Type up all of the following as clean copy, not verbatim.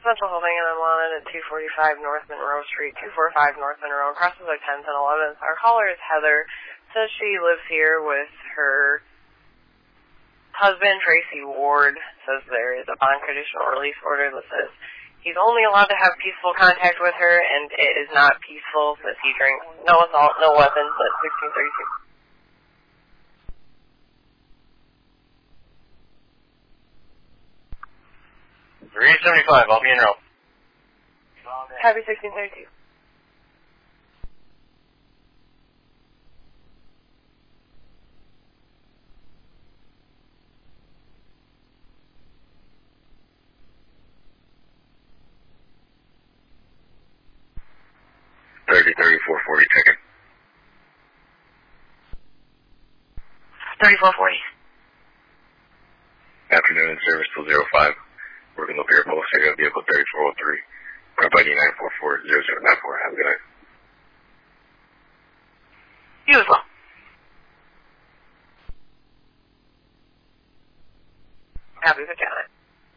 Central Holding and unwanted at 245 North Monroe Street, 245 North Monroe, crosses our 10th and 11th. Our caller is Heather. Says she lives here with her husband, Tracy Ward. Says there is a bond conditional release order that says he's only allowed to have peaceful contact with her, and it is not peaceful. Says he drinks no assault, no weapons at 1632. 375, I'll be in row. Happy 1632. Ticket. 3440. Afternoon in service till 05. Working up here, post. I got vehicle 3403. Prep ID 944-0094. Have a good night. You as well. Happy with Janet.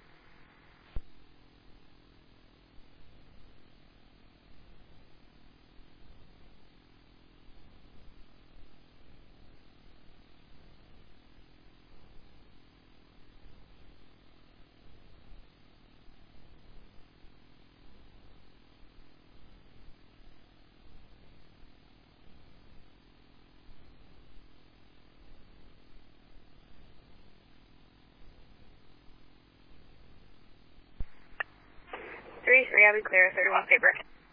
I'll be clear, 31 paper.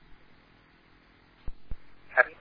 Happy.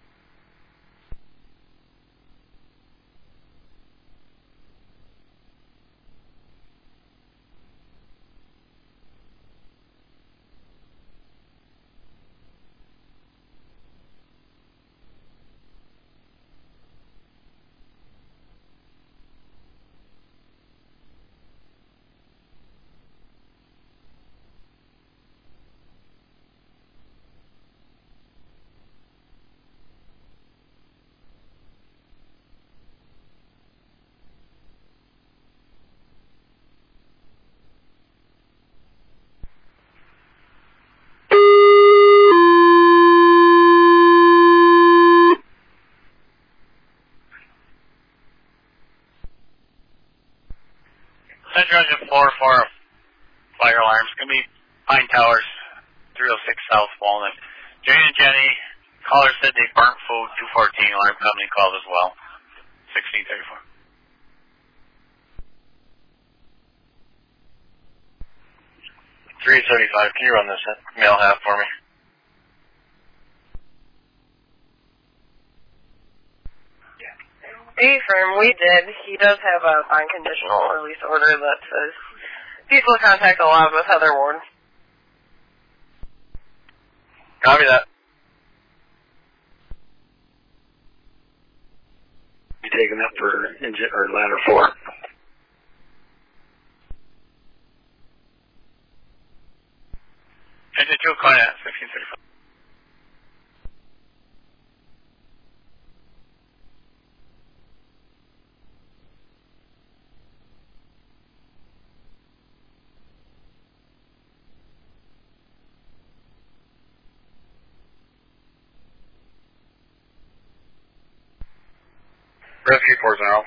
Central Engine 4 for fire alarms. Going to be Pine Towers, 306 South Walnut. Jane and Jenny, caller said they burnt food, 214. Alarm company called as well, 1634. $375. Can you run this mail half for me? Affirm, we did. He does have a unconditional release order that says peaceful contact allowed with Heather Ward. Copy that. You taking that for engine or ladder 4? Engine 2, call at 1635. Rescue 4 now.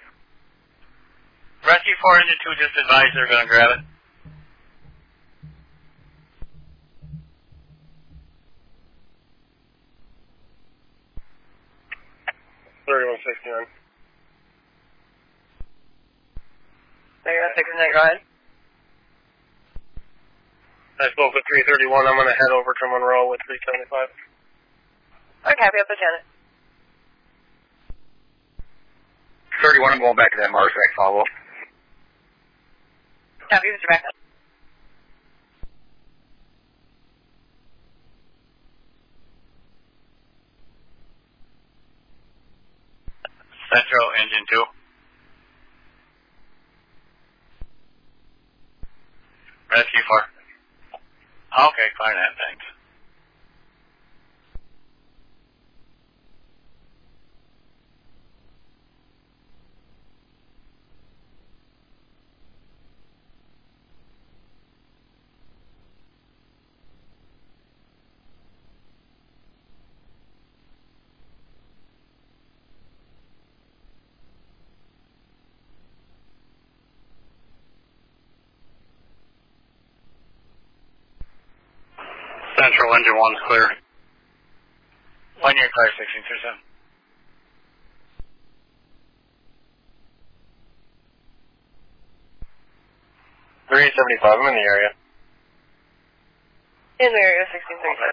Rescue 4 Engine 2 just advised they're going to grab it. $3169. There, that's 6 minute, go ahead. I spoke with 331. I'm going to head over to Monroe with 375. Okay, happy up with Janet. 31, I'm going back to that Marsac follow-up. Copy, Mr. Backup. Central Engine 2. Rescue 4. Okay, fine that, thanks. Central engine 1's clear. 1 year clear, 1637. 375, I'm in the area. In the area, 1637.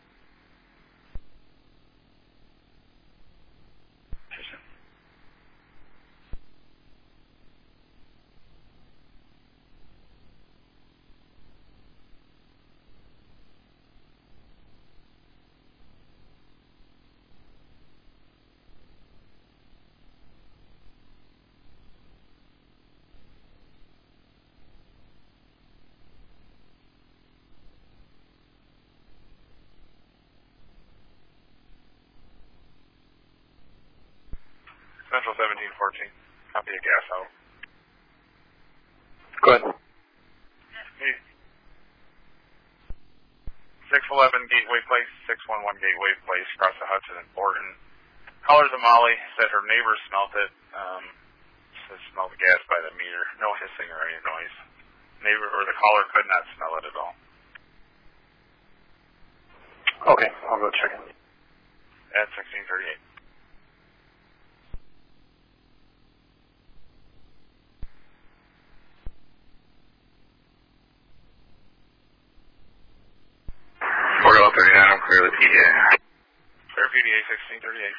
Central 1714. Copy of gas out. Go ahead. Hey. 611 Gateway Place, 611 Gateway Place, across the Hudson and Borton. Callers of Molly said her neighbor smelled it. Smelled the gas by the meter. No hissing or any noise. Neighbor or the caller could not smell it at all. Okay, I'll go check it. At 1638. Fort 39, I'm clear the PDA. Clear PDA 1638.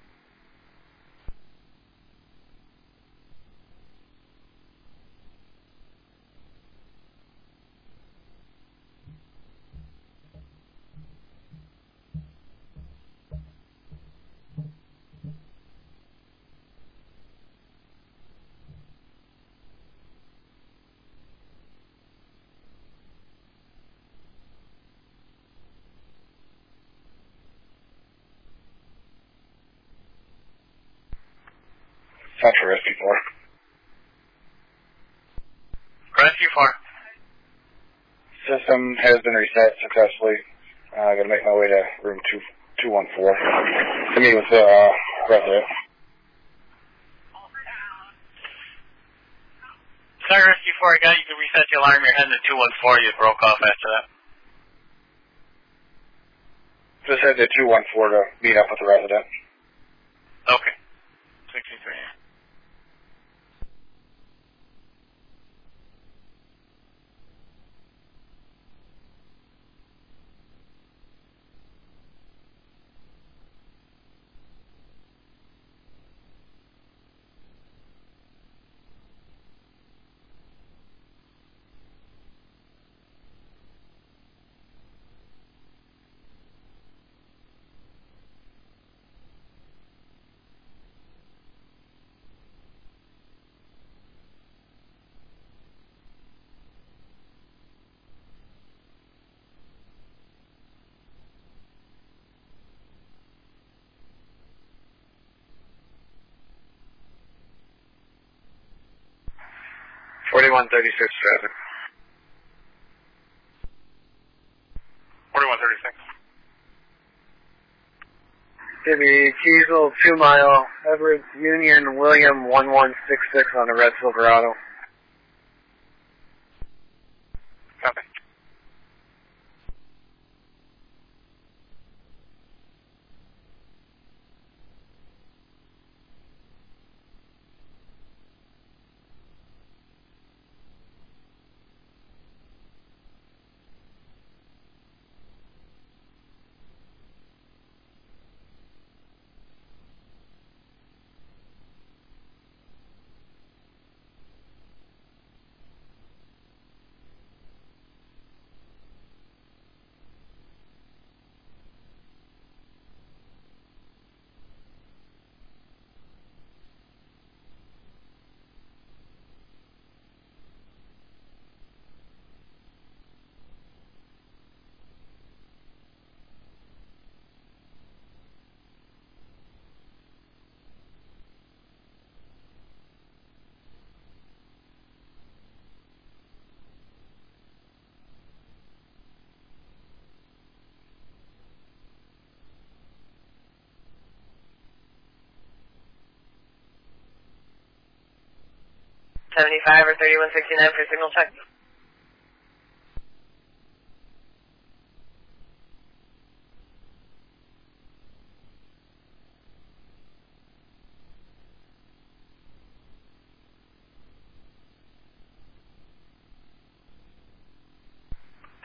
Central Rescue 4. Rescue 4. System has been reset successfully. I'm going to make my way to room 214 to meet with the resident. Sorry, Rescue 4, I got you to reset the alarm. You're heading to 214. You broke off after that. Just head to 214 to meet up with the resident. Okay. 63. $41.36 traffic. 41.36. Give me Kiesel, 2 Mile, Edwards Union, William, 1166 on the red Silverado. Copy. $75 or $31.69 for signal check.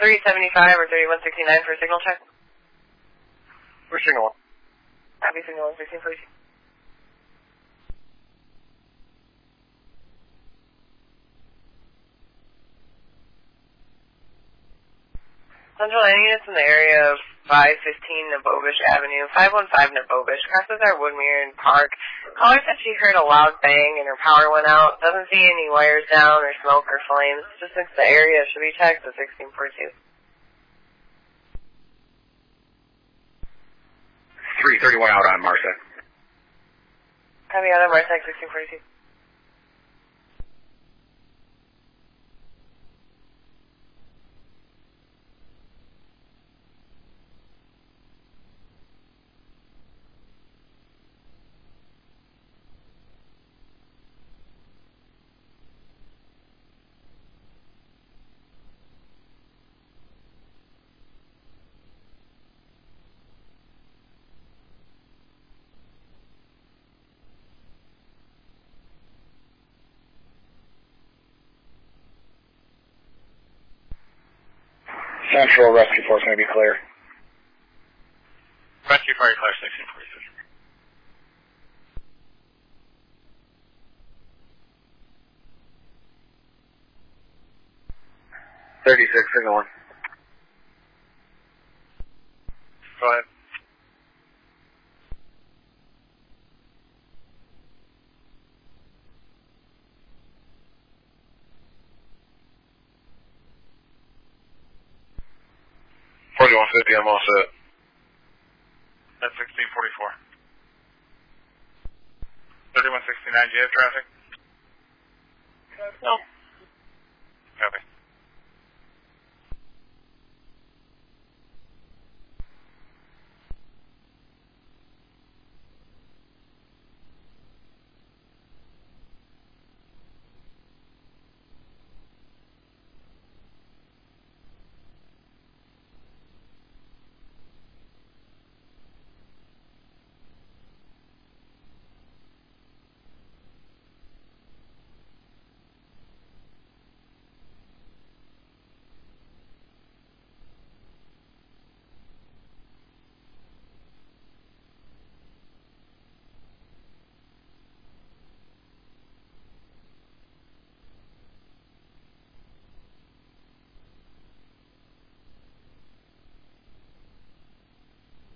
375 or 3169 for a signal check. For signal 1. Copy signal 1, 1642. Central landing units in the area of 515 Nabobish Avenue, 515 Nabobish, crosses our Woodmere Park. Caller said she heard a loud bang and her power went out. Doesn't see any wires down or smoke or flames. Just thinks the area should be checked at 1642. 331 out on Marsec. Copy out on Marsec 1642. Central Rescue Force may be clear. Rescue Fire Clear 1643. 36, signal 1. Go ahead. I'm all set. That's 1644. 3169, do you have traffic? No.